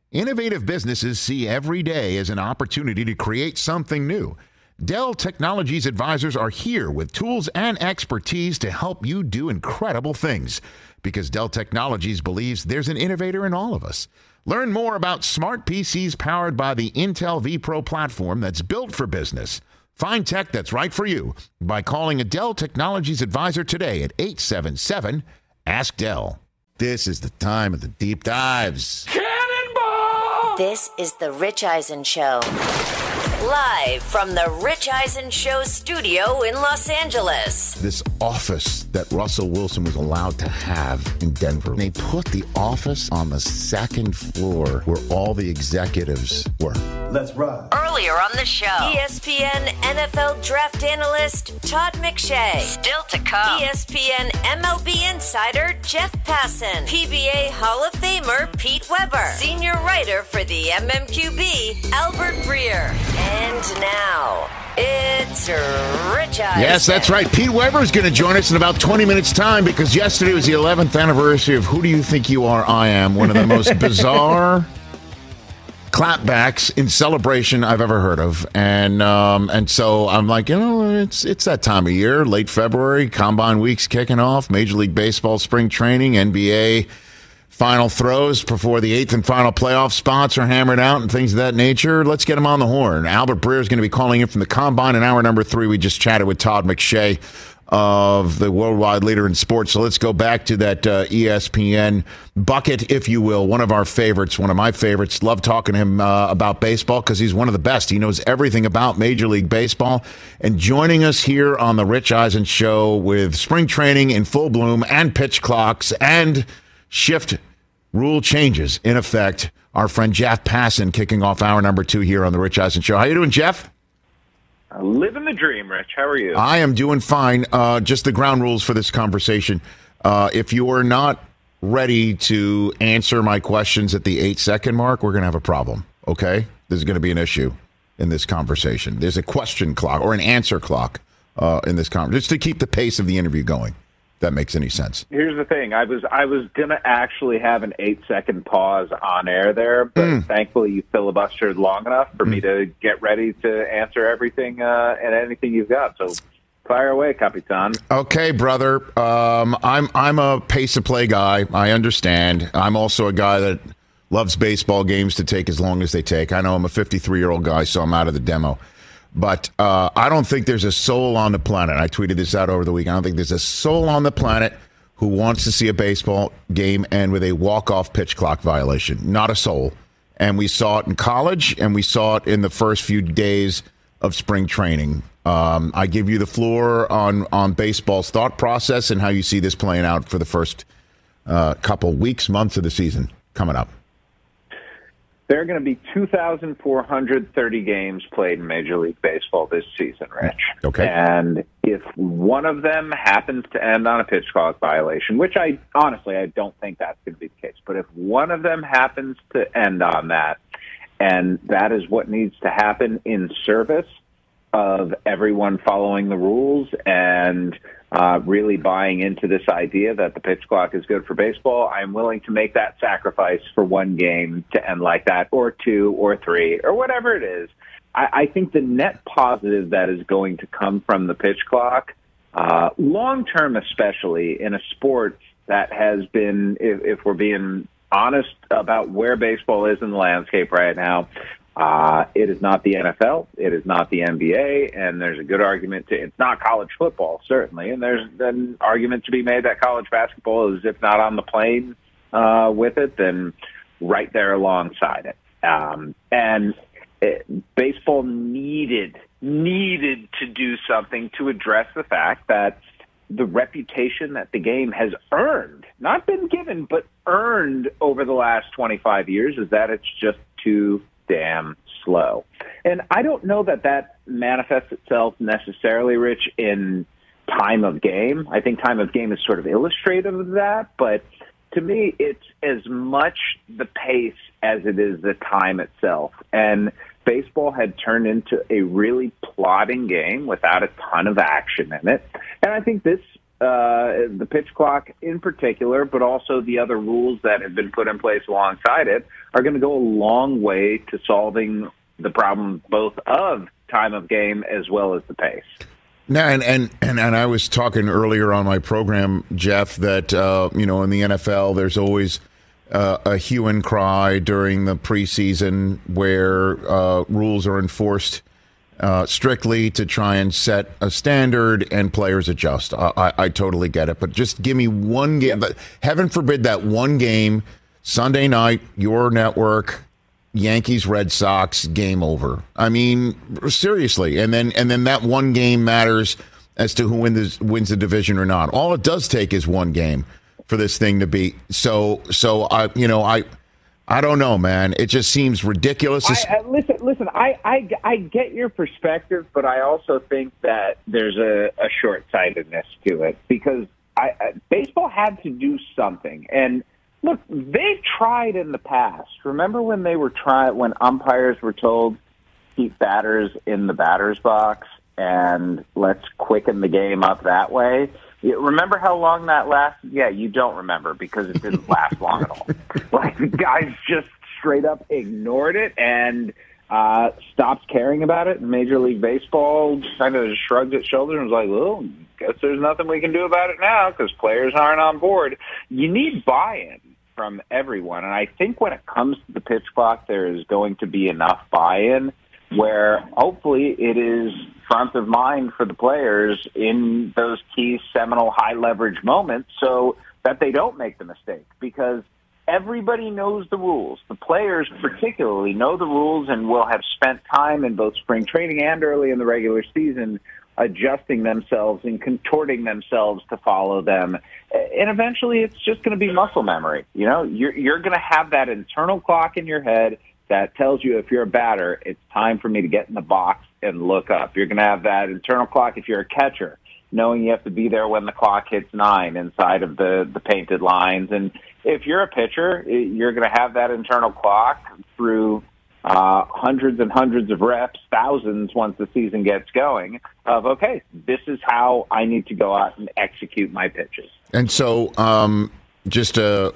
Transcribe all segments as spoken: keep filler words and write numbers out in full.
Innovative businesses see every day as an opportunity to create something new. Dell Technologies advisors are here with tools and expertise to help you do incredible things, because Dell Technologies believes there's an innovator in all of us. Learn more about smart P Cs powered by the Intel vPro platform that's built for business. Find tech that's right for you by calling a Dell Technologies advisor today at eight seven seven, ask Dell. This is the time of the deep dives. Cannonball! This is the Rich Eisen Show. Live from the Rich Eisen Show studio in Los Angeles. This office that Russell Wilson was allowed to have in Denver. They put the office on the second floor where all the executives were. Let's ride. Earlier on the show, E S P N N F L draft analyst Todd McShay. Still to come, E S P N M L B insider Jeff Passan. P B A Hall of Famer Pete Weber. Senior writer for the M M Q B, Albert Breer. And now, it's Rich Eisen. Yes, that's right. Pete Weber is going to join us in about twenty minutes' time, because yesterday was the eleventh anniversary of Who Do You Think You Are, I Am, one of the most bizarre clapbacks in celebration I've ever heard of. And um, and so I'm like, you know, it's it's that time of year, late February, Combine Week's kicking off, Major League Baseball spring training, N B A final throws before the eighth and final playoff spots are hammered out and things of that nature. Let's get him on the horn. Albert Breer is going to be calling in from the Combine in hour number three. We just chatted with Todd McShay of the worldwide leader in sports. So let's go back to that uh, E S P N bucket, if you will. One of our favorites, one of my favorites. Love talking to him uh, about baseball because he's one of the best. He knows everything about Major League Baseball. And joining us here on the Rich Eisen Show with spring training in full bloom and pitch clocks and shift rule changes in effect, our friend Jeff Passan, kicking off hour number two here on the Rich Eisen Show. How you doing, Jeff? Living the dream, Rich. How are you? I am doing fine. Uh, just the ground rules for this conversation. Uh, if you are not ready to answer my questions at the eight-second mark, we're going to have a problem, okay? There's going to be an issue in this conversation. There's a question clock or an answer clock uh, in this conversation, just to keep the pace of the interview going. That makes any sense. Here's the thing. I was I was going to actually have an eight-second pause on air there, but mm. thankfully you filibustered long enough for mm. me to get ready to answer everything uh, and anything you've got. So fire away, Capitan. Okay, brother. Um, I'm I'm a pace-of-play guy. I understand. I'm also a guy that loves baseball games to take as long as they take. I know I'm a fifty-three-year-old guy, so I'm out of the demo. But uh, I don't think there's a soul on the planet. I tweeted this out over the weekend. I don't think there's a soul on the planet who wants to see a baseball game end with a walk-off pitch clock violation. Not a soul. And we saw it in college, and we saw it in the first few days of spring training. Um, I give you the floor on, on baseball's thought process and how you see this playing out for the first uh, couple weeks, months of the season coming up. There are going to be two thousand four hundred thirty games played in Major League Baseball this season, Rich. Okay. And if one of them happens to end on a pitch clock violation, which I honestly, I don't think that's going to be the case, but if one of them happens to end on that, and that is what needs to happen in service of everyone following the rules and uh, really buying into this idea that the pitch clock is good for baseball, I'm willing to make that sacrifice for one game to end like that, or two, or three, or whatever it is. I, I think the net positive that is going to come from the pitch clock, uh, long-term especially, in a sport that has been, if, if we're being honest about where baseball is in the landscape right now, Uh, it is not the N F L, it is not the N B A, and there's a good argument to, it's not college football, certainly, and there's an argument to be made that college basketball is, if not on the plane uh, with it, then right there alongside it. Um, and it, baseball needed, needed to do something to address the fact that the reputation that the game has earned, not been given, but earned over the last twenty-five years, is that it's just too damn slow. And I don't know that that manifests itself necessarily, Rich, in time of game. I think time of game is sort of illustrative of that, but to me, it's as much the pace as it is the time itself. And baseball had turned into a really plodding game without a ton of action in it. And I think this uh, the pitch clock in particular, but also the other rules that have been put in place alongside it, are going to go a long way to solving the problem both of time of game as well as the pace. Now, and, and, and, and I was talking earlier on my program, Jeff, that, uh, you know, in the N F L, there's always uh, a hue and cry during the preseason where uh, rules are enforced uh, strictly to try and set a standard and players adjust. I, I, I totally get it. But just give me one game. But heaven forbid that one game, Sunday night, your network, Yankees, Red Sox, game over. I mean, seriously. And then and then that one game matters as to who wins, wins the division or not. All it does take is one game for this thing to be. So, so I, you know, I I don't know, man. It just seems ridiculous. I, I, listen, listen, I, I, I get your perspective, but I also think that there's a, a short-sightedness to it because I, I, baseball had to do something. And look, they've tried in the past. Remember when they were trying, when umpires were told keep batters in the batter's box and let's quicken the game up that way? You remember how long that lasted? Yeah, you don't remember because it didn't last long at all. Like the guys just straight up ignored it and uh, stopped caring about it. And Major League Baseball kind of shrugged its shoulders and was like, well, guess there's nothing we can do about it now because players aren't on board. You need buy-in from everyone. And I think when it comes to the pitch clock, there is going to be enough buy-in where hopefully it is front of mind for the players in those key seminal high leverage moments so that they don't make the mistake because everybody knows the rules. The players particularly know the rules and will have spent time in both spring training and early in the regular season adjusting themselves and contorting themselves to follow them. And eventually it's just going to be muscle memory. You know, you're, you're going to have that internal clock in your head that tells you if you're a batter, it's time for me to get in the box and look up. You're going to have that internal clock if you're a catcher, knowing you have to be there when the clock hits nine inside of the, the painted lines. And if you're a pitcher, you're going to have that internal clock through uh, hundreds and hundreds of reps, thousands once the season gets going, of, okay, this is how I need to go out and execute my pitches. And so um, just uh,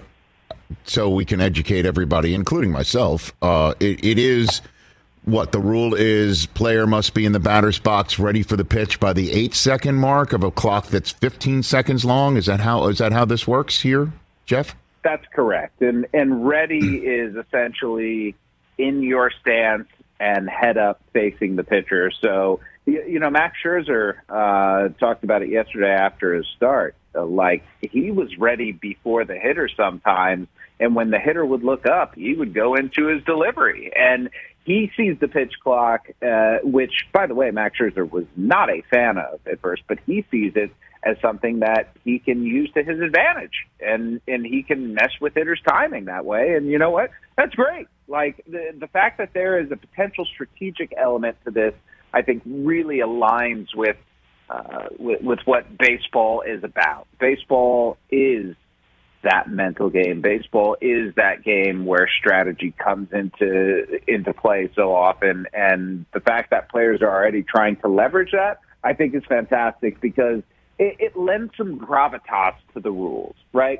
so we can educate everybody, including myself, uh, it, it is what the rule is. Player must be in the batter's box ready for the pitch by the eight second mark of a clock that's fifteen seconds long. Is that how is that how this works here, Jeff? That's correct. And and ready is essentially in your stance and head up facing the pitcher. So, you, you know, Max Scherzer uh, talked about it yesterday after his start. Uh, like, he was ready before the hitter sometimes, and when the hitter would look up, he would go into his delivery. And he sees the pitch clock, uh, which, by the way, Max Scherzer was not a fan of at first, but he sees it as something that he can use to his advantage, and and he can mess with hitters' timing that way. And you know what? That's great. Like, the the fact that there is a potential strategic element to this, I think, really aligns with uh, with, with what baseball is about. Baseball is that mental game. Baseball is that game where strategy comes into into play so often, and the fact that players are already trying to leverage that, I think, is fantastic because it, it lends some gravitas to the rules, right?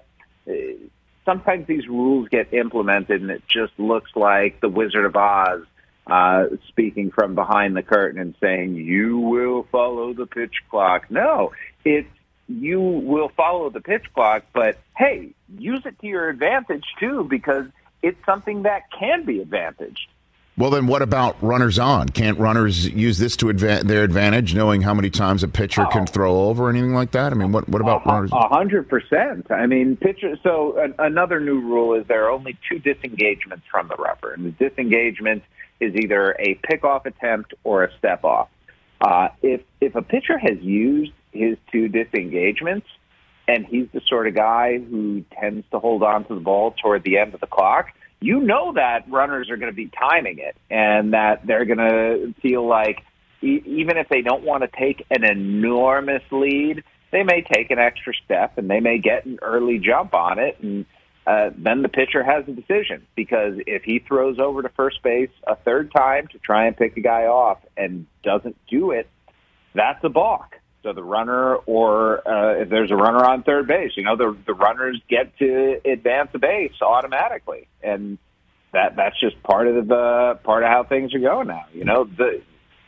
Sometimes these rules get implemented and it just looks like the Wizard of Oz uh, speaking from behind the curtain and saying, you will follow the pitch clock. No, it's you will follow the pitch clock, but hey, use it to your advantage too, because it's something that can be advantaged. Well, then what about runners on? Can't runners use this to adva- their advantage, knowing how many times a pitcher oh. can throw over or anything like that? I mean, what what about a, runners? A hundred percent. I mean, pitcher. So an, another new rule is there are only two disengagements from the rubber, and the disengagement is either a pickoff attempt or a step off. Uh, if if a pitcher has used his two disengagements, and he's the sort of guy who tends to hold on to the ball toward the end of the clock, you know that runners are going to be timing it and that they're going to feel like e- even if they don't want to take an enormous lead, they may take an extra step and they may get an early jump on it. And uh, then the pitcher has a decision, because if he throws over to first base a third time to try and pick a guy off and doesn't do it, that's a balk. So the runner, or uh, if there's a runner on third base, you know, the the runners get to advance the base automatically, and that that's just part of the part of how things are going now. You know, the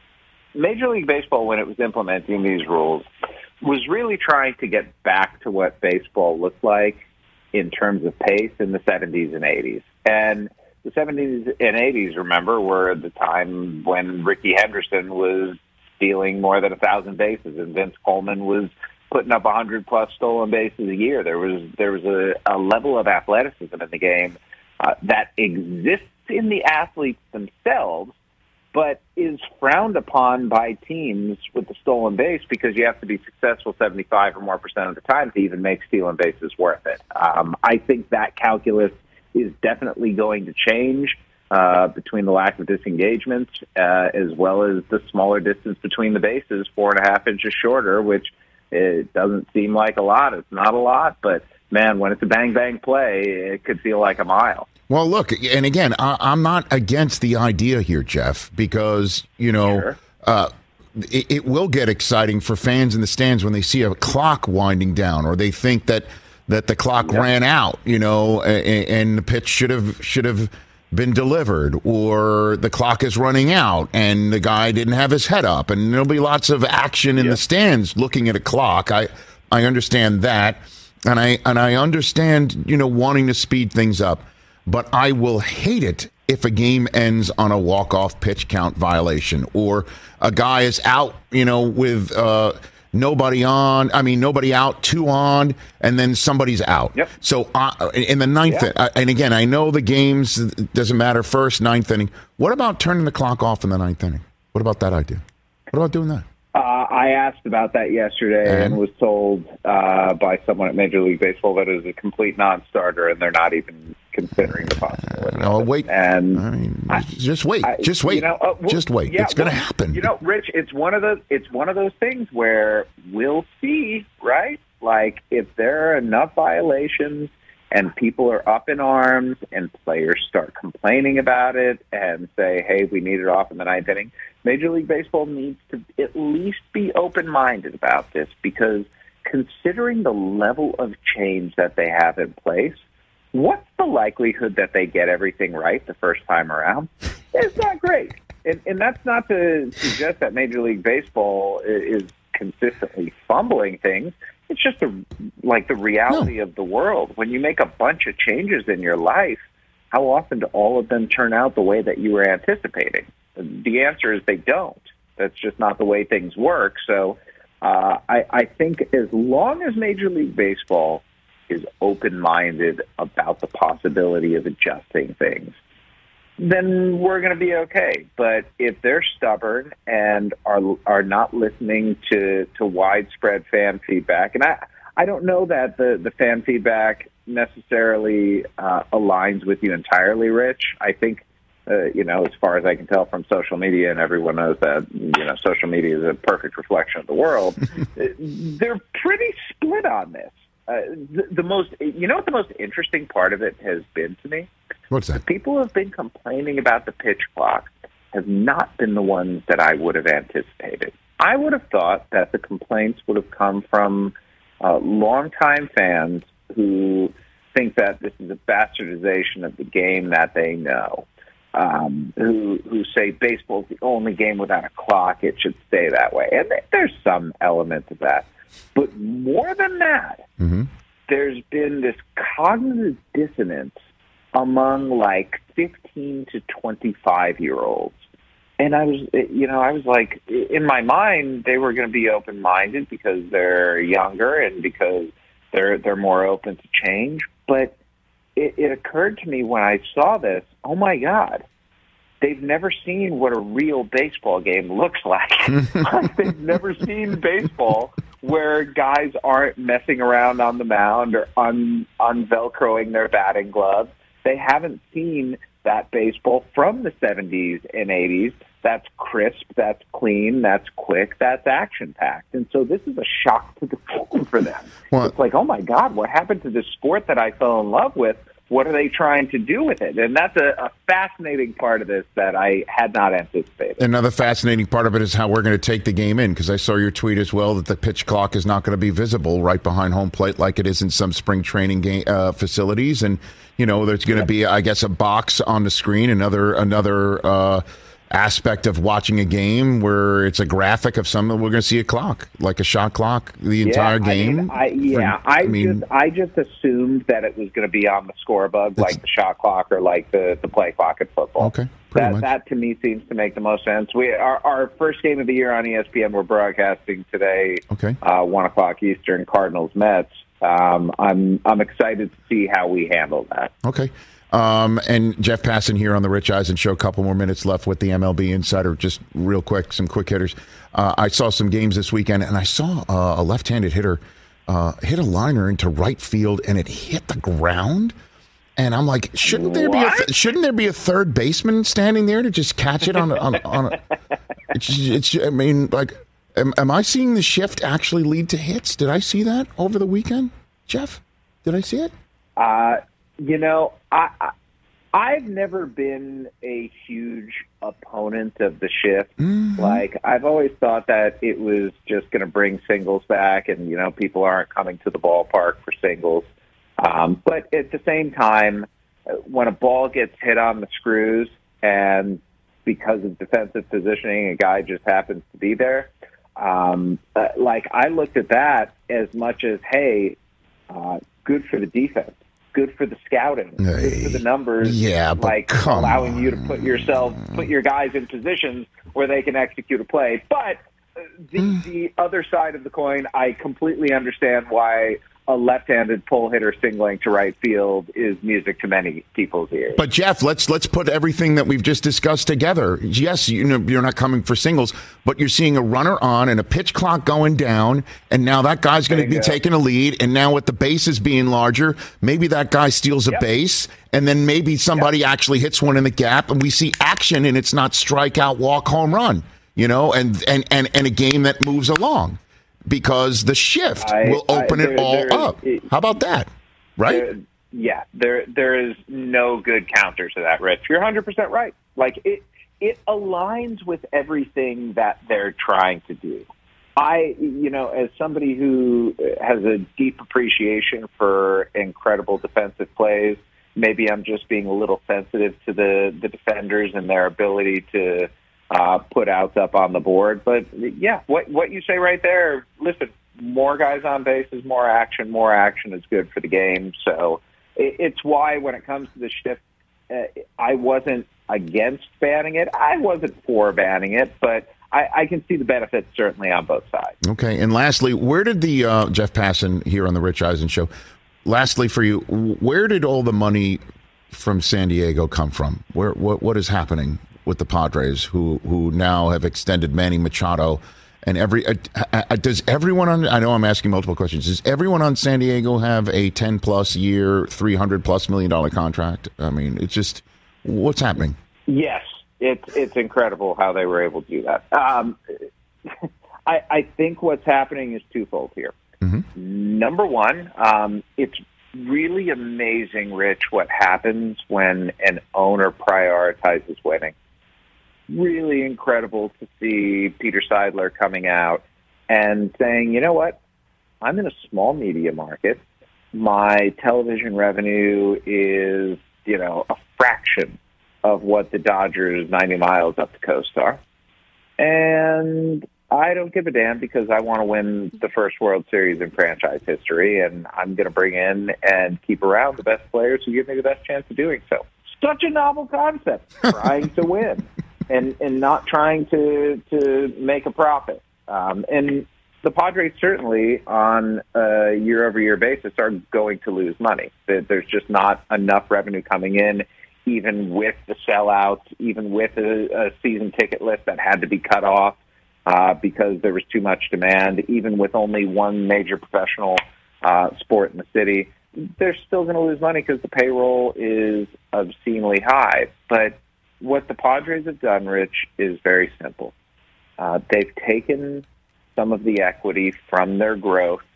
Major League Baseball, when it was implementing these rules, was really trying to get back to what baseball looked like in terms of pace in the seventies and eighties. And the seventies and eighties, remember, were the time when Rickey Henderson was stealing more than a thousand bases, and Vince Coleman was putting up a hundred plus stolen bases a year. There was there was a, a level of athleticism in the game uh, that exists in the athletes themselves, but is frowned upon by teams with the stolen base because you have to be successful seventy-five or more percent of the time to even make stealing bases worth it. Um, I think that calculus is definitely going to change uh, between the lack of disengagement uh, as well as the smaller distance between the bases, four and a half inches shorter, which it doesn't seem like a lot. It's not a lot, but man, when it's a bang-bang play, it could feel like a mile. Well, look, and again, I, I'm not against the idea here, Jeff, because, you know, Sure. uh, it, it will get exciting for fans in the stands when they see a clock winding down, or they think that, that the clock Yep. ran out, you know, and, and the pitch should have should have been delivered, or the clock is running out and the guy didn't have his head up, and there'll be lots of action in Yep. the stands looking at a clock. I I understand that, and I and I understand, you know, wanting to speed things up. But I will hate it if a game ends on a walk-off pitch count violation, or a guy is out, you know, with uh, nobody on. I mean, nobody out, two on, and then somebody's out. Yep. So uh, in the ninth, Yeah. uh, and again, I know the games, it doesn't matter, first, ninth inning. What about turning the clock off in the ninth inning? What about that idea? What about doing that? Uh, I asked about that yesterday and, And? was told uh, by someone at Major League Baseball that it was a complete non-starter, and they're not even considering the possibility. No, wait. And I mean, I- just wait. I- just wait. you know, uh, well, just wait. yeah, it's going to well, happen. You know, Rich, it's one of those. It's one of those things where we'll see, right? Like if there are enough violations and people are up in arms and players start complaining about it and say, "Hey, we need it off in the ninth inning." Major League Baseball needs to at least be open-minded about this, because considering the level of change that they have in place, what's the likelihood that they get everything right the first time around? It's not great. And, and that's not to suggest that Major League Baseball is consistently fumbling things. It's just the, like the reality No. of the world. When you make a bunch of changes in your life, how often do all of them turn out the way that you were anticipating? The answer is they don't. That's just not the way things work. So uh, I, I think as long as Major League Baseball is open-minded about the possibility of adjusting things, then we're going to be okay. But if they're stubborn and are are not listening to, to widespread fan feedback, and I, I don't know that the, the fan feedback necessarily uh, aligns with you entirely, Rich. I think, uh, you know, as far as I can tell from social media, and everyone knows that, you know, social media is a perfect reflection of the world, they're pretty split on this. Uh, the, the most, you know what the most interesting part of it has been to me? What's that? People who have been complaining about the pitch clock have not been the ones that I would have anticipated. I would have thought that the complaints would have come from uh, longtime fans who think that this is a bastardization of the game that they know, um, who who say baseball's the only game without a clock, it should stay that way. And there's some element of that. But more than that, Mm-hmm. there's been this cognitive dissonance among like fifteen to twenty-five year olds. And I was, you know, I was like, in my mind, they were going to be open minded because they're younger and because they're they're more open to change. But it, it occurred to me when I saw this, oh my God, they've never seen what a real baseball game looks like. Like they've never seen baseball where guys aren't messing around on the mound or un, un-velcroing their batting gloves. They haven't seen that baseball from the seventies and eighties. That's crisp, that's clean, that's quick, that's action-packed. And so this is a shock to the system for them. Well, it's like, oh, my God, what happened to this sport that I fell in love with what are they trying to do with it? And that's a, a fascinating part of this that I had not anticipated. Another fascinating part of it is how we're going to take the game in, because I saw your tweet as well that the pitch clock is not going to be visible right behind home plate like it is in some spring training game, uh, facilities. And, you know, there's going to be, I guess, a box on the screen, another another uh, aspect of watching a game where it's a graphic of something. We're going to see a clock, like a shot clock, the yeah, entire game. I mean, I, yeah, For, I, I mean, just I just assumed that it was going to be on the scoreboard, like the shot clock or like the, the play clock in football. Okay, pretty that much. that to me seems to make the most sense. We our, our first game of the year on E S P N, we're broadcasting today. Okay, uh, one o'clock Eastern, Cardinals Mets. Um, I'm I'm excited to see how we handle that. Okay. Um, and Jeff Passan here on the Rich Eisen Show. A couple more minutes left with the M L B Insider. Just real quick, some quick hitters. Uh, I saw some games this weekend, and I saw uh, a left-handed hitter uh, hit a liner into right field, and it hit the ground. And I'm like, shouldn't there what? be a th- shouldn't there be a third baseman standing there to just catch it on a, on, a, on a, it's, it's I mean, like, am, am I seeing the shift actually lead to hits? Did I see that over the weekend, Jeff? Did I see it? Uh, you know, I, I I've never been a huge opponent of the shift. Mm-hmm. Like, I've always thought that it was just going to bring singles back, and, you know, people aren't coming to the ballpark for singles. Um, but at the same time, when a ball gets hit on the screws and because of defensive positioning, a guy just happens to be there, um, uh, like, I looked at that as much as, hey, uh, good for the defense. Good for the scouting, good for the numbers, yeah, but like come allowing on. you to put yourself, put your guys in positions where they can execute a play. But the, Mm. the other side of the coin, I completely understand why a left-handed pull hitter singling to right field is music to many people's ears. But Jeff, let's let's put everything that we've just discussed together. Yes, you know, you're not coming for singles, but you're seeing a runner on and a pitch clock going down, and now that guy's going to be go. taking a lead. And now with the bases being larger, maybe that guy steals a Yep. base, and then maybe somebody yep. actually hits one in the gap, and we see action, and it's not strikeout, walk, home run. You know, and and and, and a game that moves along. Because the shift I, will open I, it there, all there, up. it, How about that? Right? There, yeah, there there is no good counter to that, Rich. You're one hundred percent right. Like, it it aligns with everything that they're trying to do. I, you know, as somebody who has a deep appreciation for incredible defensive plays, maybe I'm just being a little sensitive to the, the defenders and their ability to Uh, put outs up on the board. But, yeah, what what you say right there, listen, more guys on base is more action. More action is good for the game. So it, it's why when it comes to the shift, uh, I wasn't against banning it. I wasn't for banning it, but I, I can see the benefits certainly on both sides. Okay, and lastly, where did the, uh, Jeff Passan here on the Rich Eisen Show, lastly for you, where did all the money from San Diego come from? Where What What is happening with the Padres, who who now have extended Manny Machado, and every uh, uh, does everyone on? I know I'm asking multiple questions. Does everyone on San Diego have a ten plus year, three hundred plus million dollar contract? I mean, it's just what's happening. Yes, it's it's incredible how they were able to do that. Um, I, I think what's happening is twofold here. Mm-hmm. Number one, um, it's really amazing, Rich, what happens when an owner prioritizes winning. Really incredible to see Peter Seidler coming out and saying, you know what, I'm in a small media market. My television revenue is, you know, a fraction of what the Dodgers ninety miles up the coast are. And I don't give a damn because I want to win the first World Series in franchise history, and I'm going to bring in and keep around the best players who give me the best chance of doing so. Such a novel concept, trying to win and, and not trying to, to make a profit. Um, and the Padres certainly, on a year-over-year basis, are going to lose money. There's just not enough revenue coming in, even with the sellouts, even with a, a season ticket list that had to be cut off. Uh, because there was too much demand, even with only one major professional uh, sport in the city, they're still going to lose money because the payroll is obscenely high. But what the Padres have done, Rich, is very simple. Uh, they've taken some of the equity from their growth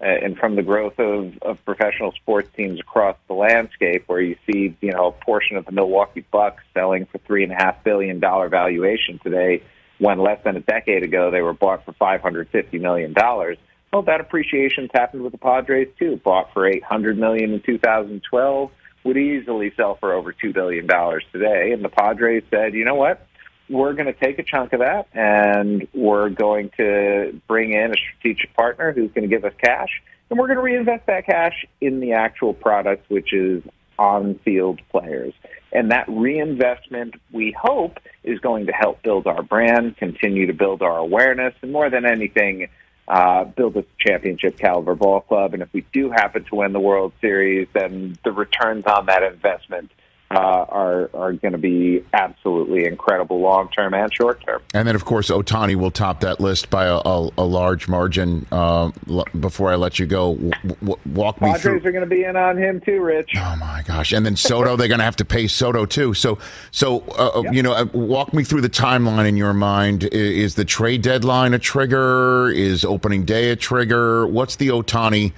uh, and from the growth of, of professional sports teams across the landscape, where you see, you know, a portion of the Milwaukee Bucks selling for three and a half billion dollar valuation today, when less than a decade ago they were bought for five hundred fifty million dollars. Well, that appreciation's happened with the Padres too. Bought for eight hundred million dollars in two thousand twelve, would easily sell for over two billion dollars today. And the Padres said, you know what? We're going to take a chunk of that, and we're going to bring in a strategic partner who's going to give us cash, and we're going to reinvest that cash in the actual product, which is on-field players. And that reinvestment, we hope, is going to help build our brand, continue to build our awareness, and more than anything, uh, build a championship caliber ball club. And if we do happen to win the World Series, then the returns on that investment Uh, are are going to be absolutely incredible long-term and short-term. And then, of course, Ohtani will top that list by a, a, a large margin. Uh, l- before I let you go, w- w- walk me Padres through. Padres are going to be in on him too, Rich. Oh, my gosh. And then Soto, they're going to have to pay Soto, too. So, so uh, yep. you know, uh, walk me through the timeline in your mind. Is, is the trade deadline a trigger? Is opening day a trigger? What's the Ohtani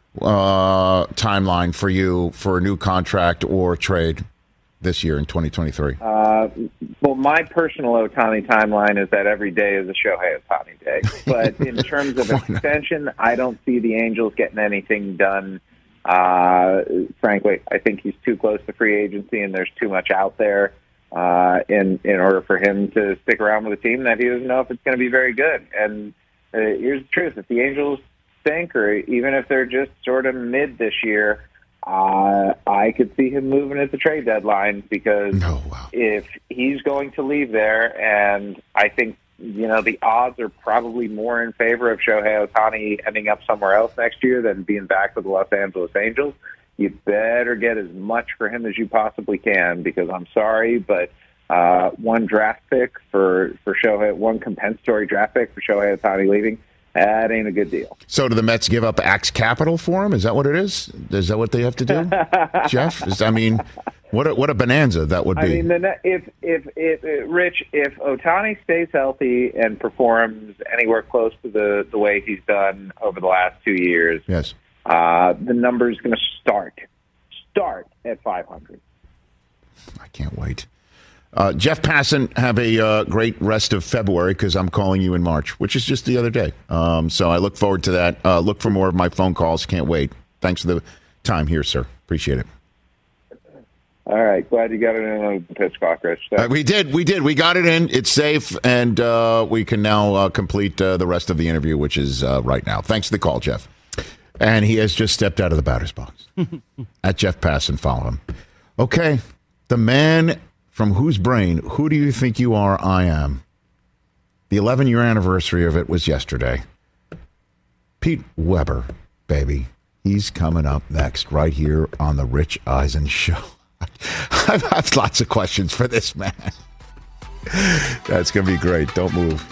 uh, timeline for you for a new contract or trade this year in twenty twenty-three? Uh, well, my personal Ohtani timeline is that every day is a Shohei Ohtani day. But in terms of extension, I don't see the Angels getting anything done. Uh, frankly, I think he's too close to free agency, and there's too much out there uh, in in order for him to stick around with a team that he doesn't know if it's going to be very good. And uh, here's the truth: if the Angels stink, or even if they're just sort of mid this year, Uh, I could see him moving at the trade deadline, because oh, wow. if he's going to leave there, and I think, you know, the odds are probably more in favor of Shohei Ohtani ending up somewhere else next year than being back with the Los Angeles Angels, you better get as much for him as you possibly can, because I'm sorry, but uh, one draft pick for, for Shohei, one compensatory draft pick for Shohei Ohtani leaving, that ain't a good deal. So do the Mets give up Axe Capital for him? Is that what it is? Is that what they have to do, Jeff? Is, I mean, what a, what a bonanza that would be. I mean, the, if, if, if, if, Rich, if Ohtani stays healthy and performs anywhere close to the, the way he's done over the last two years, yes, uh, the number's going to start, start at five hundred. I can't wait. Uh, Jeff Passan, have a uh, great rest of February, because I'm calling you in March, which is just the other day. Um, so I look forward to that. Uh, look for more of my phone calls. Can't wait. Thanks for the time here, sir. Appreciate it. All right. Glad you got it in on the pitch clock, Rich. Uh, we did. We did. We got it in. It's safe, and uh, we can now uh, complete uh, the rest of the interview, which is uh, right now. Thanks for the call, Jeff. And he has just stepped out of the batter's box. At Jeff Passan, follow him. Okay. The man from whose brain, who do you think you are? I am. The eleven-year anniversary of it was yesterday. Pete Weber, baby. He's coming up next right here on the Rich Eisen Show. I've had lots of questions for this man. That's going to be great. Don't move.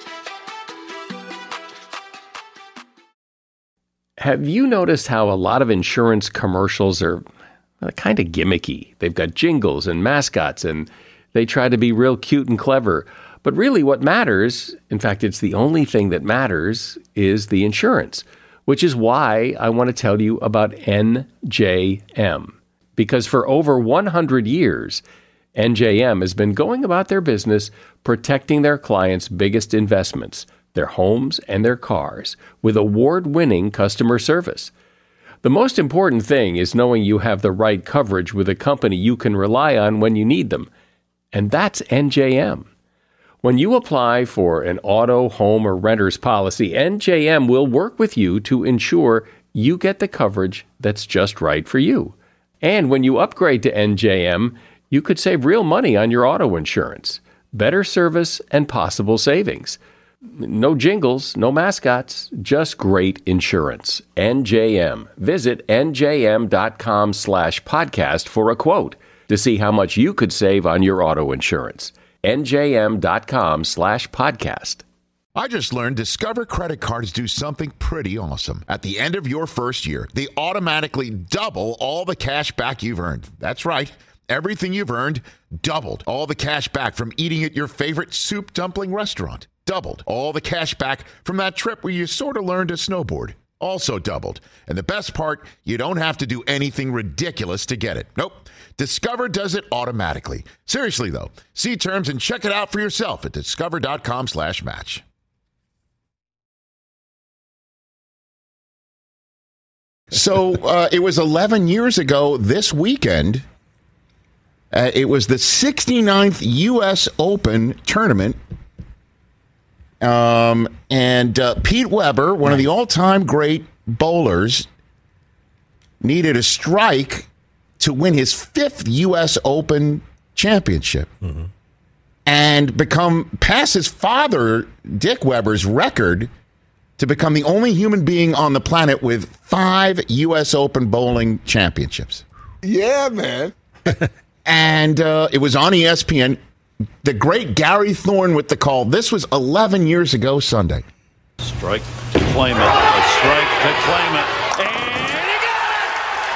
Have you noticed how a lot of insurance commercials are kind of gimmicky? They've got jingles and mascots, and they try to be real cute and clever. But really what matters, in fact, it's the only thing that matters, is the insurance, which is why I want to tell you about N J M. Because for over one hundred years, N J M has been going about their business protecting their clients' biggest investments, their homes and their cars, with award-winning customer service. The most important thing is knowing you have the right coverage with a company you can rely on when you need them. And that's N J M. When you apply for an auto, home, or renter's policy, N J M will work with you to ensure you get the coverage that's just right for you. And when you upgrade to N J M, you could save real money on your auto insurance. Better service and possible savings. No jingles, no mascots, just great insurance. N J M. Visit njm.com slash podcast for a quote to see how much you could save on your auto insurance. njm.com slash podcast. I just learned Discover credit cards do something pretty awesome. At the end of your first year, they automatically double all the cash back you've earned. That's right. Everything you've earned doubled. All the cash back from eating at your favorite soup dumpling restaurant. Doubled. All the cash back from that trip where you sort of learned to snowboard. also doubled. And the best part, you don't have to do anything ridiculous to get it. Nope. Discover does it automatically. Seriously, though, see terms and check it out for yourself at discover.com slash match. So uh, it was eleven years ago this weekend. Uh, it was the sixty-ninth U S Open tournament. Um, and uh, Pete Weber, one nice. of the all-time great bowlers, needed a strike to win his fifth U S Open championship mm-hmm. and become, pass his father, Dick Weber's record to become the only human being on the planet with five U S Open bowling championships. Yeah, man. And uh, it was on E S P N. The great Gary Thorne with the call. This was eleven years ago Sunday. Strike to claim it. A strike to claim it. And he got it!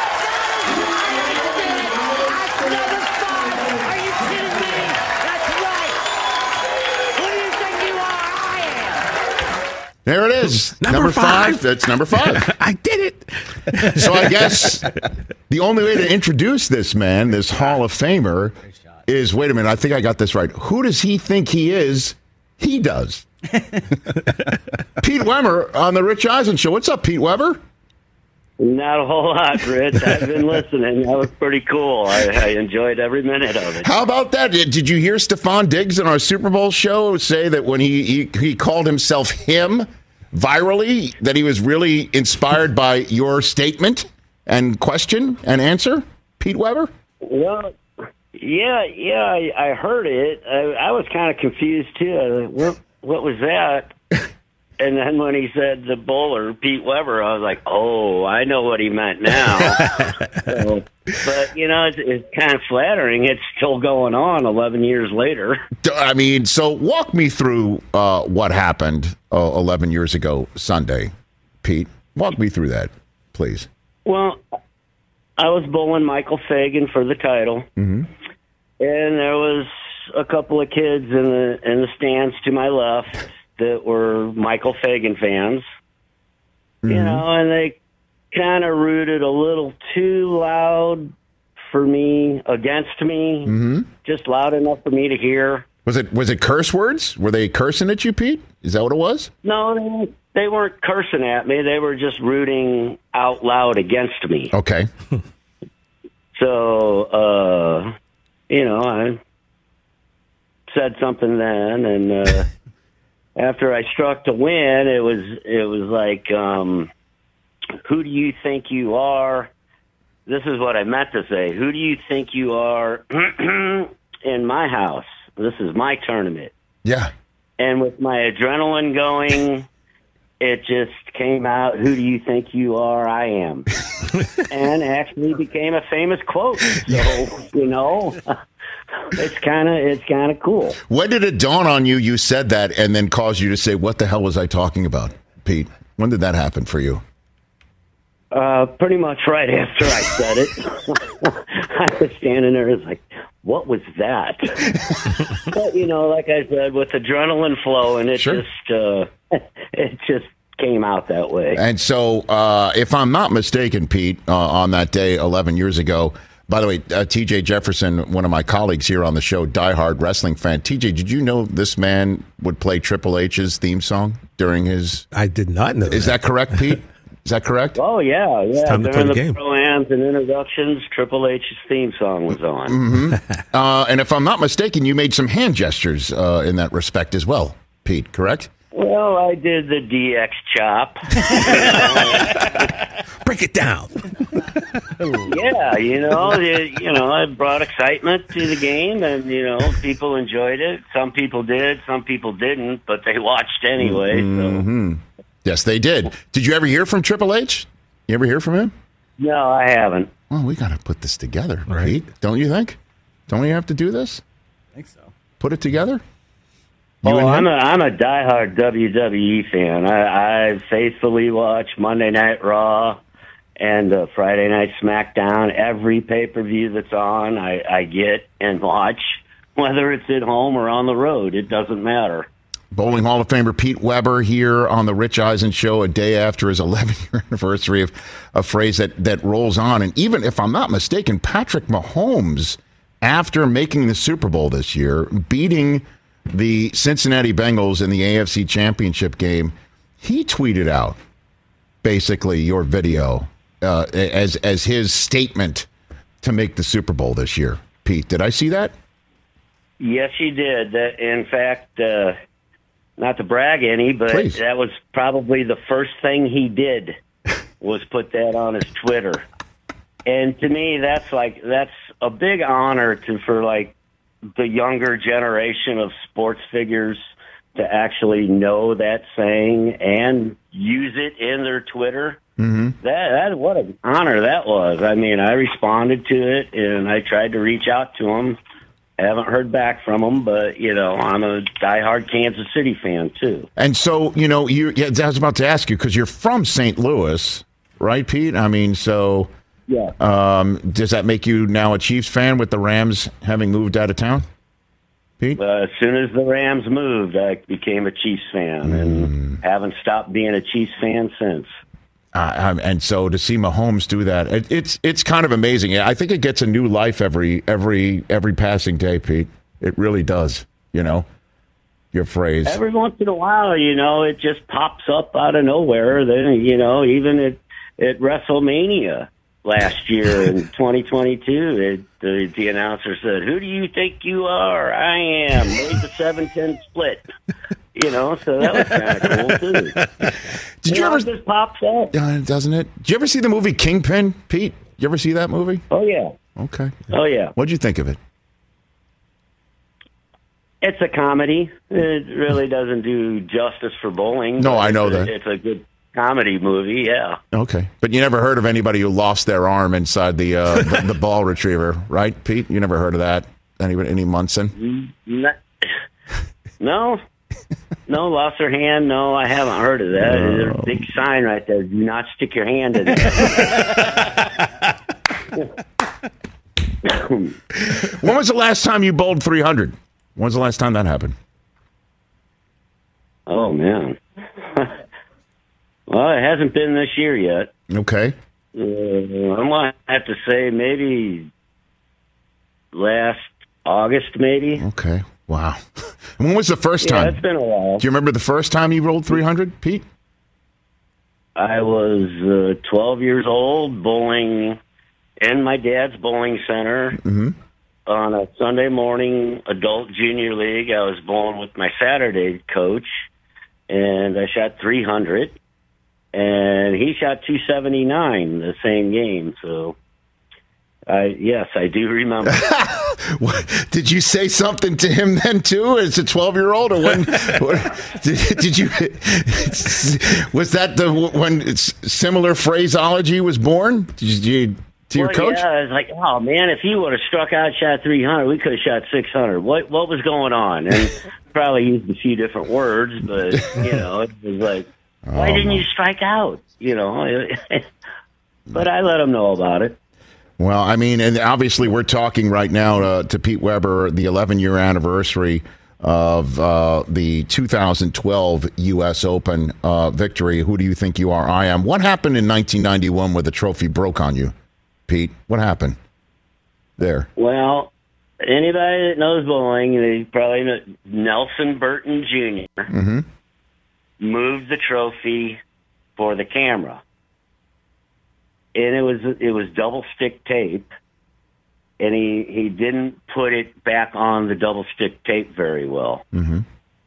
That's number five. Are you kidding me? That's right. Who do you think you are? I am. There it is. Number, number five. five. That's number five. I did it. So I guess the only way to introduce this man, this Hall of Famer, is, wait a minute, I think I got this right. Who does he think he is? He does. Pete Weber on the Rich Eisen Show. What's up, Pete Weber? Not a whole lot, Rich. I've been listening. That was pretty cool. I, I enjoyed every minute of it. How about that? Did you hear Stephon Diggs in our Super Bowl show say that when he, he, he called himself him virally, that he was really inspired by your statement and question and answer, Pete Weber? Well, yeah, yeah, I, I heard it. I, I was kind of confused, too. I was like, what, what was that? And then when he said the bowler, Pete Weber, I was like, oh, I know what he meant now. So, but, you know, it's, it's kind of flattering. It's still going on eleven years later. I mean, so walk me through uh, what happened uh, eleven years ago Sunday, Pete. Walk me through that, please. Well, I was bowling Michael Fagan for the title. Mm-hmm. And there was a couple of kids in the in the stands to my left that were Michael Fagan fans, mm-hmm. you know, and they kind of rooted a little too loud for me, against me, mm-hmm. just loud enough for me to hear. Was it was it curse words? Were they cursing at you, Pete? Is that what it was? No, they, they weren't cursing at me. They were just rooting out loud against me. Okay. So, uh, you know, I said something then, and uh, after I struck to win, it was it was like, um, who do you think you are? This is what I meant to say. Who do you think you are in my house? This is my tournament. Yeah. And with my adrenaline going, it just came out, who do you think you are? I am. And actually became a famous quote. So, you know, it's kind of it's kind of cool. When did it dawn on you you said that and then caused you to say, what the hell was I talking about, Pete? When did that happen for you? Uh, pretty much right after I said it. I was standing there, it's like, what was that? But, you know, like I said, with adrenaline flowing, it sure. just uh, it just came out that way. And so, uh, if I'm not mistaken, Pete, uh, on that day eleven years ago, by the way, uh, T J Jefferson, one of my colleagues here on the show, diehard wrestling fan. T J, did you know this man would play Triple H's theme song during his... I did not know Is that. that correct, Pete? Is that correct? Oh, yeah, yeah. It's time to play During the the game. pro-ams and introductions, Triple H's theme song was on. Mm-hmm. uh, and if I'm not mistaken, you made some hand gestures uh, in that respect as well, Pete, correct? Well, I did the D X chop. Break it down. Yeah, you know, it, you know, it brought excitement to the game, and you know, people enjoyed it. Some people did, some people didn't, but they watched anyway. Mm-hmm. So. Yes, they did. Did you ever hear from Triple H? You ever hear from him? No, I haven't. Well, we got to put this together, Right. Pete. Don't you think? Don't we have to do this? I think so. Put it together? You Oh, and I'm him? a I'm a diehard W W E fan. I, I faithfully watch Monday Night Raw and uh, Friday Night SmackDown. Every pay per view that's on, I, I get and watch, whether it's at home or on the road. It doesn't matter. Bowling Hall of Famer Pete Weber here on the Rich Eisen Show a day after his eleven-year anniversary of a phrase that, that rolls on. And even if I'm not mistaken, Patrick Mahomes, after making the Super Bowl this year, beating the Cincinnati Bengals in the A F C Championship game, he tweeted out basically your video uh, as as his statement to make the Super Bowl this year. Pete, did I see that? Yes, you did. That, in fact, uh, not to brag any, but Please. that was probably the first thing he did was put that on his Twitter. And to me, that's like that's a big honor to for like the younger generation of sports figures to actually know that saying and use it in their Twitter. Mm-hmm. That, that what an honor that was. I mean, I responded to it and I tried to reach out to him. I haven't heard back from him, but, you know, I'm a diehard Kansas City fan, too. And so, you know, you yeah, I was about to ask you, because you're from Saint Louis, right, Pete? I mean, so Yeah. um, does that make you now a Chiefs fan with the Rams having moved out of town, Pete? Uh, as soon as the Rams moved, I became a Chiefs fan and haven't stopped being a Chiefs fan since. Uh, and so to see Mahomes do that, it, it's it's kind of amazing. I think it gets a new life every every every passing day, Pete. It really does. You know, your phrase. Every once in a while, you know, it just pops up out of nowhere. Then, you know, even at at WrestleMania last year in twenty twenty-two, it, the the announcer said, "Who do you think you are?" "I am." Made the seven ten split. You know, so that was kind of cool too. Did you, you know, ever? It just pops up. Uh, doesn't it? Did you ever see the movie Kingpin, Pete? You ever see that movie? Oh yeah. Okay. Oh yeah. What'd you think of it? It's a comedy. It really doesn't do justice for bowling. No, but I know it's a, that. It's a good comedy movie. Yeah. Okay, but you never heard of anybody who lost their arm inside the uh, the, the ball retriever, right, Pete? You never heard of that? Anybody? Any Munson? No. No. No, lost their hand. No, I haven't heard of that. No. There's a big sign right there. Do not stick your hand in it. When was the last time you bowled three hundred? When was the last time that happened? Oh, man. Well, it hasn't been this year yet. Okay. Uh, I'm going to have to say maybe last August, maybe. Okay. Wow. When was the first Yeah, time? it's been a while. Do you remember the first time you rolled three hundred, Pete? I was uh, twelve years old, bowling in my dad's bowling center Mm-hmm. on a Sunday morning adult junior league. I was bowling with my Saturday coach, and I shot three hundred, and he shot two seventy-nine the same game. So, I yes, I do remember. What, did you say something to him then too, as a twelve-year-old, or when? what, did, did you? Was that the when it's similar phraseology was born? Did you to your well, coach? Yeah, I was like, oh man, if he would have struck out, shot three hundred, we could have shot six hundred. What what was going on? And probably used a few different words, but you know, it was like, why Oh, didn't my. you strike out? You know, but I let him know about it. Well, I mean, and obviously we're talking right now uh, to Pete Weber, the eleven-year anniversary of uh, the two thousand twelve U S Open uh, victory. Who do you think you are? I am. What happened in nineteen ninety-one where the trophy broke on you, Pete? What happened there? Well, anybody that knows bowling, they probably know Nelson Burton Junior Mm-hmm. moved the trophy for the camera. And it was it was double stick tape, and he, he didn't put it back on the double stick tape very well. Mm-hmm.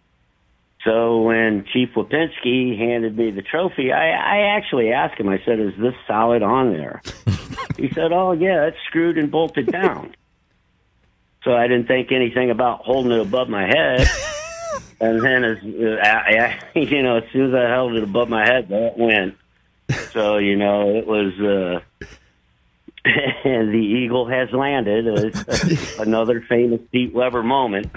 So when Chief Wapinski handed me the trophy, I, I actually asked him, I said, "Is this solid on there?" He said, "Oh, yeah, it's screwed and bolted down." So I didn't think anything about holding it above my head. And then, as uh, I, I, you know, as soon as I held it above my head, that went. So, you know, it was, uh, and the eagle has landed. It's another famous Pete Weber moment.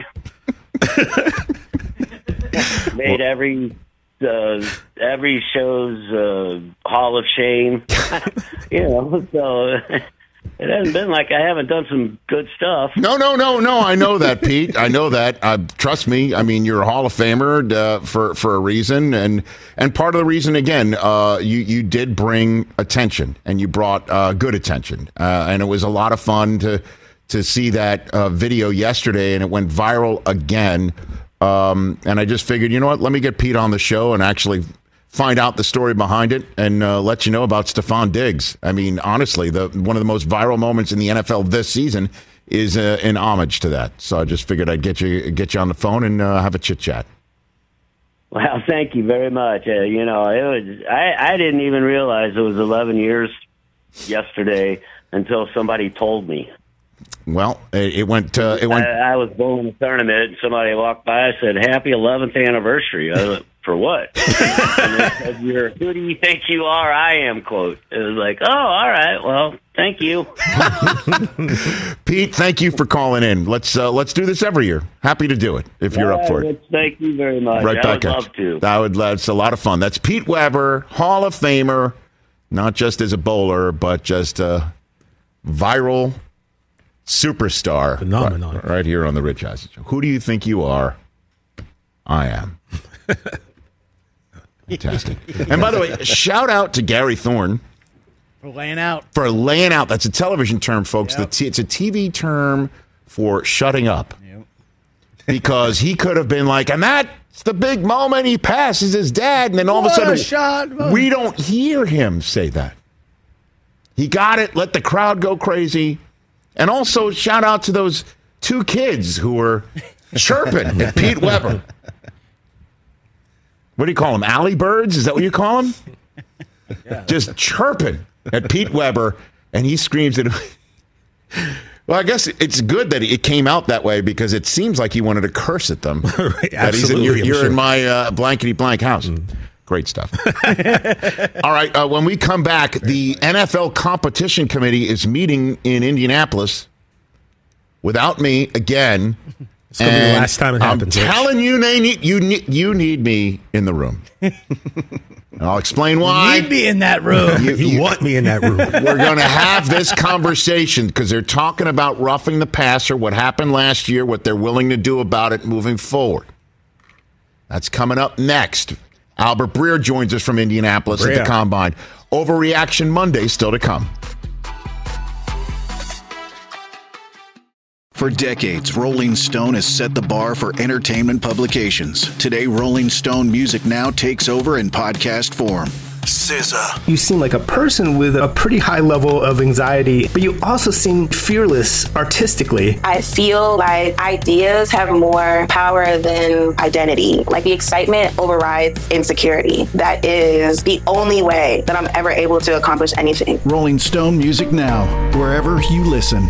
Made every, uh, every show's uh, Hall of Shame. You know, so It hasn't been like I haven't done some good stuff. No, no, no, no. I know that, Pete. I know that. Uh, trust me. I mean, you're a Hall of Famer uh, for for a reason, and and part of the reason, again, uh, you you did bring attention, and you brought uh, good attention, uh, and it was a lot of fun to to see that uh, video yesterday, and it went viral again. Um, and I just figured, you know what? Let me get Pete on the show and actually find out the story behind it and uh, let you know about Stephon Diggs. I mean, honestly, the one of the most viral moments in the N F L this season is uh, in homage to that. So I just figured I'd get you get you on the phone and uh, have a chit chat. Well, thank you very much. Uh, you know, it was I, I didn't even realize it was eleven years yesterday until somebody told me. Well, it, it went. Uh, it went. I, I was bowling a tournament, and somebody walked by and said, "Happy eleventh anniversary." I was like, for what? And they said, "You're who do you think you are? I am." Quote. It was like, oh, all right. Well, thank you, Pete. Thank you for calling in. Let's uh, let's do this every year. Happy to do it if you're all up for right, it. Thank you very much. Right I back would at love you. to. That would. That's a lot of fun. That's Pete Weber, Hall of Famer, not just as a bowler, but just a viral superstar. Phenomenon. Right, right here on the Rich Eisen Show. Who do you think you are? I am. Fantastic. And by the way, shout out to Gary Thorne For laying out. for laying out. That's a television term, folks. Yep. The t- it's a T V term for shutting up. Yep. Because he could have been like, and that's the big moment. He passes his dad, and then all What of a a sudden, shot. we don't hear him say that. He got it. Let the crowd go crazy. And also, shout out to those two kids who were chirping at Pete Weber. What do you call them? Alley birds? Is that what you call them? Yeah. Just chirping at Pete Weber, and he screams at him. Well, I guess it's good that it came out that way because it seems like he wanted to curse at them. Right, that he's in, you're absolutely, I'm you're sure. in my uh, blankety blank house. Mm. Great stuff. All right, uh, when we come back, the N F L Competition Committee is meeting in Indianapolis without me again. It's going to be the last time it I'm happens. Rich. telling you, they need, you need you need me in the room. And I'll explain why. You need me in that room. You, You want me in that room. We're going to have this conversation because they're talking about roughing the passer, what happened last year, what they're willing to do about it moving forward. That's coming up next. Albert Breer joins us from Indianapolis Breer. at the Combine. Overreaction Monday still to come. For decades, Rolling Stone has set the bar for entertainment publications. Today, Rolling Stone Music Now takes over in podcast form. S Z A. You seem like a person with a pretty high level of anxiety, but you also seem fearless artistically. I feel like ideas have more power than identity. Like the excitement overrides insecurity. That is the only way that I'm ever able to accomplish anything. Rolling Stone Music Now, wherever you listen.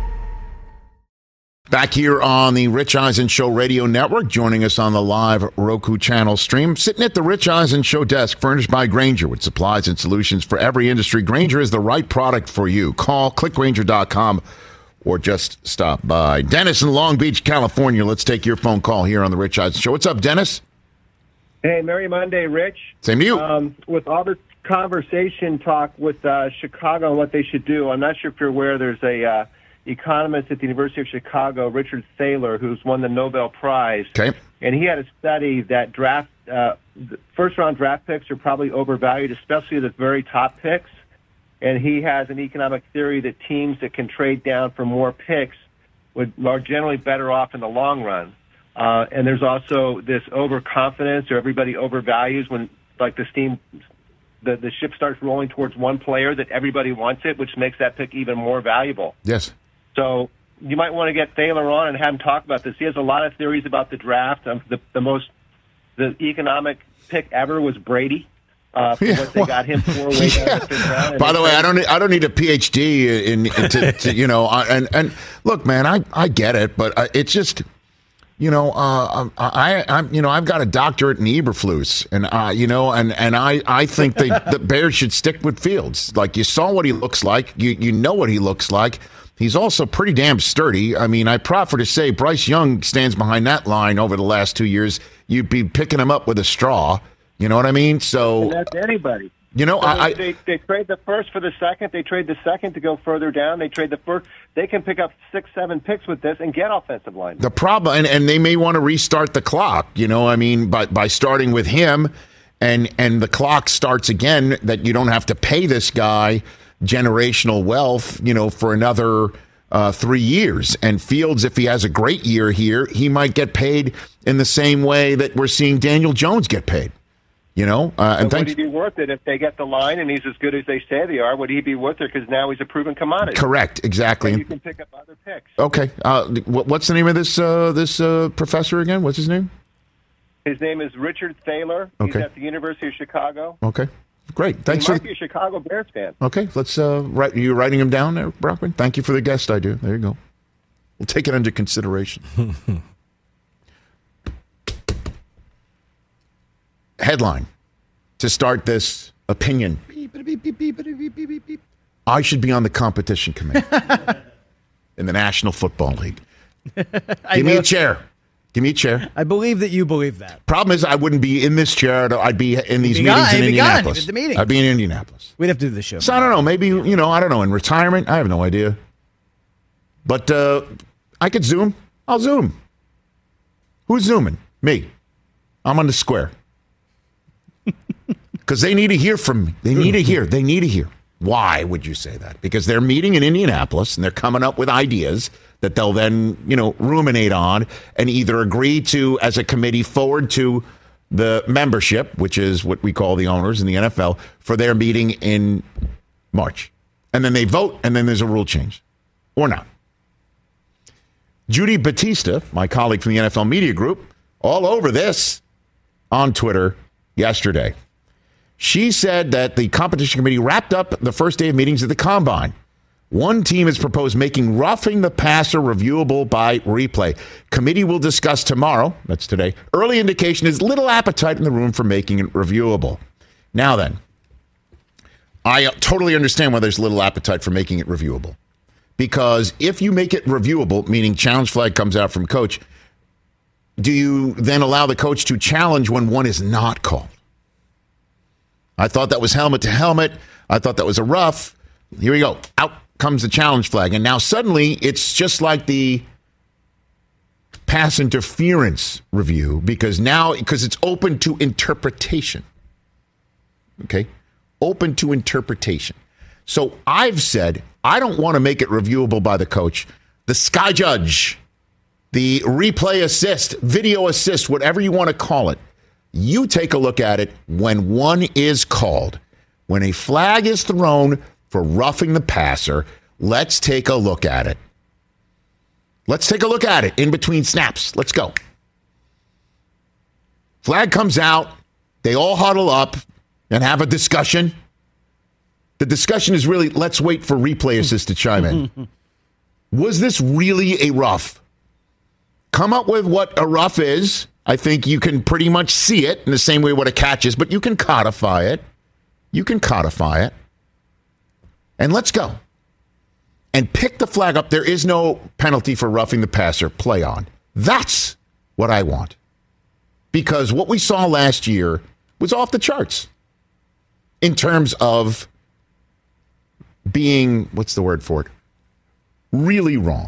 Back here on the Rich Eisen Show Radio Network, joining us on the live Roku channel stream, sitting at the Rich Eisen Show desk, furnished by Grainger with supplies and solutions for every industry. Grainger is the right product for you. Call click grainger dot com or just stop by. Dennis in Long Beach, California. Let's take your phone call here on the Rich Eisen Show. What's up, Dennis? Hey, Merry Monday, Rich. Same to you. Um, with all this conversation talk with uh, Chicago and what they should do, I'm not sure if you're aware there's a uh, economist at the University of Chicago, Richard Thaler, who's won the Nobel Prize. Okay. And he had a study that draft uh, first-round draft picks are probably overvalued, especially the very top picks. And he has an economic theory that teams that can trade down for more picks would are generally better off in the long run. Uh, and there's also this overconfidence, or everybody overvalues when, like, the steam, the the ship starts rolling towards one player that everybody wants it, which makes that pick even more valuable. Yes. So you might want to get Thaler on and have him talk about this. He has a lot of theories about the draft. Um, the, the most, the economic pick ever was Brady. Uh, for Yeah, what they well, got him for way down yeah. the fifth round. And By the they way, said- I don't need, I don't need a P H D in, in to, to you know I- and and look, man, I, I get it, but uh, it's just you know uh, I I'm you know I've got a doctorate in Eberflus, and uh, you know and, and I, I think they, the Bears should stick with Fields. Like, you saw what he looks like, you you know what he looks like. He's also pretty damn sturdy. I mean, I proffer to say Bryce Young stands behind that line over the last two years. You'd be picking him up with a straw. You know what I mean? So And that's anybody. You know, So I, they, they they trade the first for the second. They trade the second to go further down. They trade the first. They can pick up six, seven picks with this and get offensive line. the problem, and, and they may want to restart the clock. You know, I mean, by by starting with him, and and the clock starts again. That you don't have to pay this guy generational wealth. You know, for another uh, three years. And Fields, if he has a great year here, he might get paid in the same way that we're seeing Daniel Jones get paid. You know, uh, and So would thanks. he be worth it if they get the line and he's as good as they say they are? Would he be worth it because now he's a proven commodity? Correct, exactly. And you can pick up other picks. Okay, uh, what, what's the name of this uh, this uh, professor again? What's his name? His name is Richard Thaler. He's Okay. at the University of Chicago. Okay, great. Thanks he for. might be a Chicago Bears fan. Okay, let's uh, write. You writing him down there, Brockman? Thank you for the guest idea. There you go. We'll take it under consideration. Headline to start this opinion. I should be on the competition committee in the National Football League. I Give me know- a chair. Give me a chair. I believe that you believe that. Problem is, I wouldn't be in this chair. I'd be in these be meetings gone. in You'd be gone. Indianapolis. You'd be at the meeting. I'd be in Indianapolis. We'd have to do the show. So I don't know. Maybe, you know, I don't know. In retirement, I have no idea. But uh, I could Zoom. I'll Zoom. Who's Zooming? Me. I'm on the square. Because they need to hear from me. They need to hear. They need to hear. Why would you say that? Because they're meeting in Indianapolis and they're coming up with ideas that they'll then, you know, ruminate on and either agree to as a committee forward to the membership, which is what we call the owners in the N F L, for their meeting in March. And then they vote and then there's a rule change. Or not. Judy Batista, my colleague from the N F L Media Group, all over this on Twitter yesterday. She said that the competition committee wrapped up the first day of meetings at the Combine. One team has proposed making roughing the passer reviewable by replay. Committee will discuss tomorrow, that's today. Early indication is little appetite in the room for making it reviewable. Now then, I totally understand why there's little appetite for making it reviewable. Because if you make it reviewable, meaning challenge flag comes out from coach, do you then allow the coach to challenge when one is not called? I thought that was helmet to helmet. I thought that was a rough. Here we go. Out comes the challenge flag. And now suddenly it's just like the pass interference review because now, because it's open to interpretation. Okay? Open to interpretation. So I've said, I don't want to make it reviewable by the coach. The sky judge, the replay assist, video assist, whatever you want to call it. You take a look at it when one is called. When a flag is thrown for roughing the passer, let's take a look at it. Let's take a look at it in between snaps. Let's go. Flag comes out. They all huddle up and have a discussion. The discussion is really, let's wait for replay assist to chime in. Was this really a rough? Come up with what a rough is. I think you can pretty much see it in the same way what a catch is, but you can codify it. You can codify it. And let's go. And pick the flag up. There is no penalty for roughing the passer. Play on. That's what I want. Because what we saw last year was off the charts in terms of being, what's the word for it? Really wrong.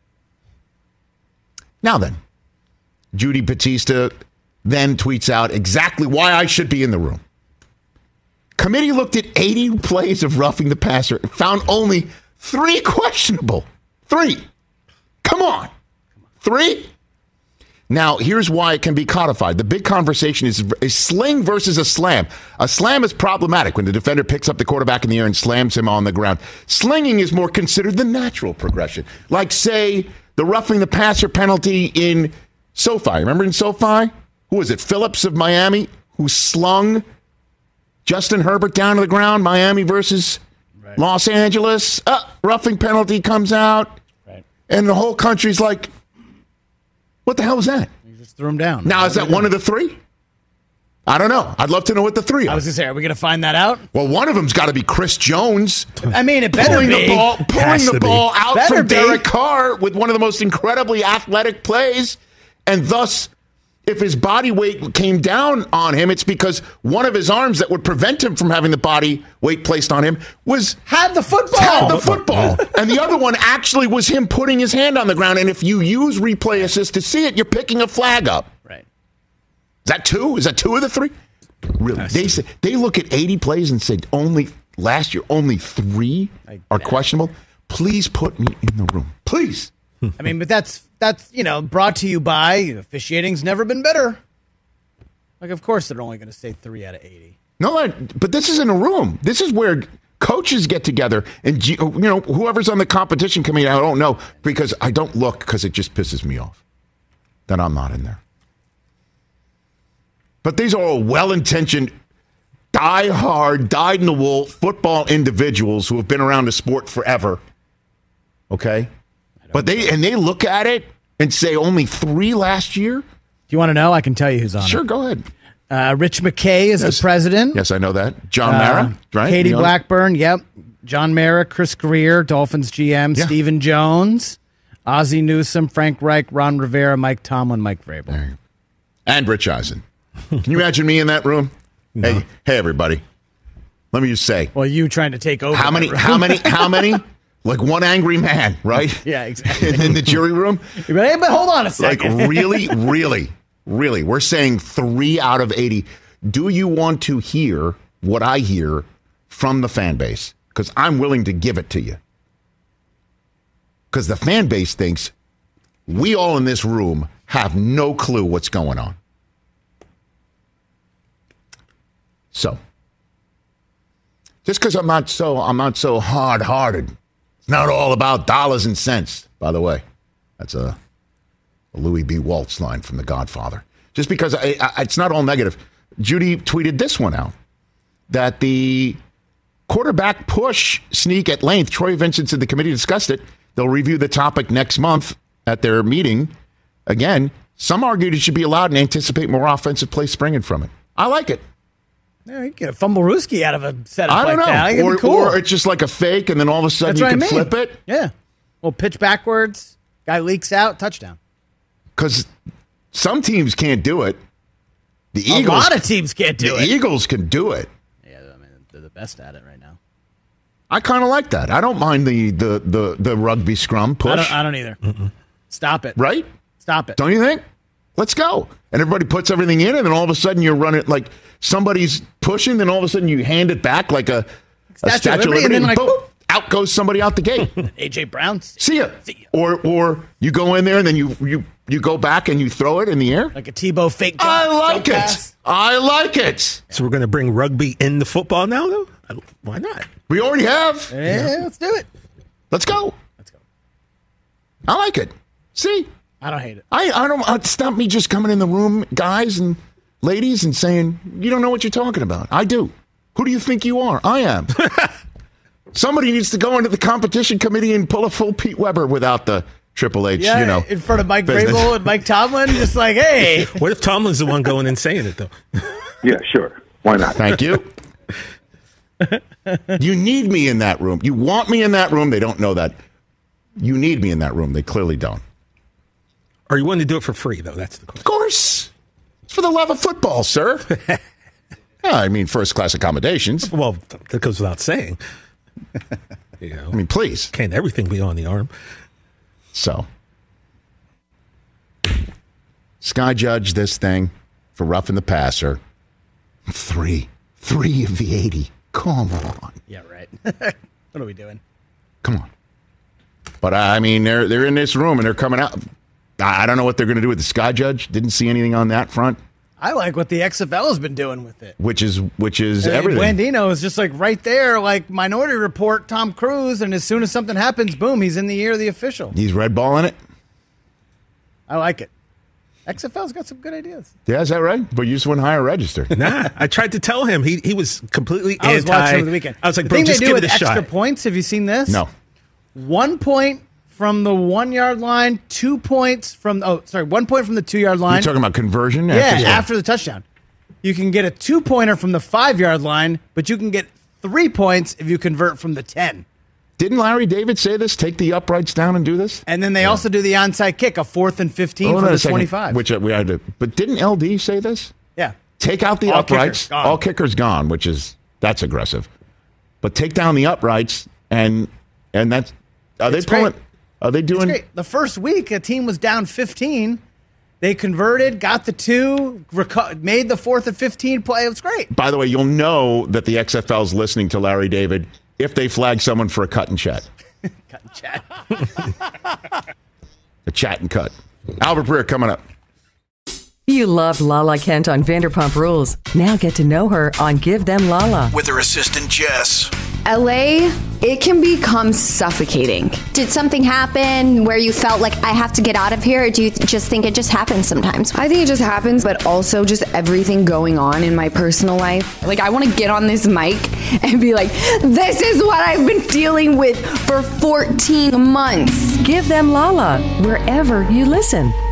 Now then, Judy Batista then tweets out exactly why I should be in the room. Committee looked at eighty plays of roughing the passer and found only three questionable. Three. Come on. Three? Now, here's why it can be codified. The big conversation is a sling versus a slam. A slam is problematic when the defender picks up the quarterback in the air and slams him on the ground. Slinging is more considered the natural progression. Like, say, the roughing the passer penalty in SoFi. Remember in SoFi? Who was it? Phillips of Miami, who slung Justin Herbert down to the ground. Miami versus right. Los Angeles. Uh, roughing penalty comes out. Right. And the whole country's like, what the hell is that? You just threw him down. Now, is that one of the three? I don't know. I'd love to know what the three are. I was going to say, are we going to find that out? Well, one of them's got to be Chris Jones. I mean, it better pulling be. The ball, pulling the ball out better from be. Derek Carr with one of the most incredibly athletic plays. And thus, if his body weight came down on him, it's because one of his arms that would prevent him from having the body weight placed on him was had the football. Had the football. And the other one actually was him putting his hand on the ground. And if you use replay assist to see it, you're picking a flag up. Right. Is that two? Is that two of the three? Really? They say, they look at eighty plays and said only last year only three are questionable. Please put me in the room. Please. I mean, but that's that's you know brought to you by officiating's never been better. Like, of course they're only going to say three out of eighty. No, I, but this is in a room. This is where coaches get together, and you know whoever's on the competition committee. I don't know because I don't look because it just pisses me off that I'm not in there. But these are all well-intentioned, die-hard, dyed-in-the-wool football individuals who have been around the sport forever. Okay? But they and they look at it and say only three last year? Do you want to know? I can tell you who's on sure, it. Sure, go ahead. Uh, Rich McKay is yes. the president. Yes, I know that. John Mara, uh, right? Katie Blackburn, yep. John Mara, Chris Greer, Dolphins G M, yeah. Stephen Jones, Ozzie Newsome, Frank Reich, Ron Rivera, Mike Tomlin, Mike Vrabel. And Rich Eisen. Can you imagine me in that room? No. Hey, hey, everybody. Let me just say. Well, you trying to take over. How many? How many? How many? Like one angry man, right? Yeah, exactly. in, in the jury room. But, hey, but hold on a second. Like really, really, really. We're saying three out of eighty. Do you want to hear what I hear from the fan base? Because I'm willing to give it to you. Because the fan base thinks we all in this room have no clue what's going on. So, just because I'm not so I'm not so hard-hearted, it's not all about dollars and cents. By the way, that's a, a Louis B. Waltz line from The Godfather. Just because I, I, it's not all negative. Judy tweeted this one out that the quarterback push sneak at length. Troy Vincent said the committee discussed it. They'll review the topic next month at their meeting. Again, some argued it should be allowed and anticipate more offensive play springing from it. I like it. Yeah, you get a fumble-rooski out of a setup I don't like know. that. Or, cool. or it's just like a fake, and then all of a sudden That's you what can I mean. flip it. Yeah. Well, pitch backwards, guy leaks out, touchdown. Because some teams can't do it. The A Eagles, lot of teams can't do the it. The Eagles can do it. Yeah, I mean, they're the best at it right now. I kind of like that. I don't mind the, the, the, the rugby scrum push. I don't, I don't either. Mm-mm. Stop it. Right? Stop it. Don't you think? Let's go. And everybody puts everything in, and then all of a sudden you're running like somebody's pushing, then all of a sudden you hand it back like a Statue, a statue of Liberty, and then like, boom, boop, out goes somebody out the gate. A J Brown. See ya. See ya. Or or you go in there and then you, you, you go back and you throw it in the air. Like a Tebow fake jump. I like it. Pass. I like it. So we're going to bring rugby in the football now, though? Why not? We already have. Yeah, yeah, let's do it. Let's go. Let's go. I like it. See? I don't hate it. I, I don't. It's not me just coming in the room, guys and ladies, and saying, you don't know what you're talking about. I do. Who do you think you are? I am. Somebody needs to go into the competition committee and pull a full Pete Weber without the Triple H, yeah, you know. in front of Mike business. Vrabel and Mike Tomlin, just like, hey. What if Tomlin's the one going and saying it, though? Yeah, sure. Why not? Thank you. You need me in that room. You want me in that room. They don't know that. You need me in that room. They clearly don't. Are you willing to do it for free, though? That's the question. Of course. It's for the love of football, sir. Yeah, I mean, first class accommodations. Well, that goes without saying. You know, I mean, please. Can't everything be on the arm? So, Sky judged this thing for roughing the passer. Three. Three of the eighty. Come on. Yeah, right. What are we doing? Come on. But, I mean, they're they're in this room and they're coming out. I don't know what they're going to do with the Sky Judge. Didn't see anything on that front. I like what the X F L has been doing with it. Which is which is and everything. Blandino is just like right there, like Minority Report, Tom Cruise, and as soon as something happens, boom, he's in the ear of the official. He's red balling it. I like it. X F L's got some good ideas. Yeah, is that right? But you just went higher register. Nah, I tried to tell him. He he was completely I was anti. watching over the weekend. I was like, the bro, thing just they do give with it a extra shot. points, have you seen this? No. One point from the one-yard line, two points from, oh, sorry, one point from the two-yard line. You're talking about conversion? Yeah, after, after the touchdown. You can get a two-pointer from the five-yard line, but you can get three points if you convert from the ten. Didn't Larry David say this? Take the uprights down and do this? And then they yeah. also do the onside kick, a fourth and fifteen oh, from the second, twenty-five. Which we had to, but didn't L D say this? Yeah. Take out the all uprights. Kickers all kickers gone, which is, that's aggressive. But take down the uprights, and and that's, are it's they pulling, great. are they doing? It's great. The first week, a team was down fifteen. They converted, got the two, reco- made the fourth and fifteen play. It was great. By the way, you'll know that the X F L is listening to Larry David if they flag someone for a cut and chat. Cut and chat. A chat and cut. Albert Breer coming up. You loved Lala Kent on Vanderpump Rules. Now get to know her on Give Them Lala. With her assistant, Jess. L A, it can become suffocating. Did something happen where you felt like I have to get out of here, or do you just think it just happens sometimes? I think it just happens, but also just everything going on in my personal life. Like, I want to get on this mic and be like, this is what I've been dealing with for fourteen months. Give Them Lala, wherever you listen.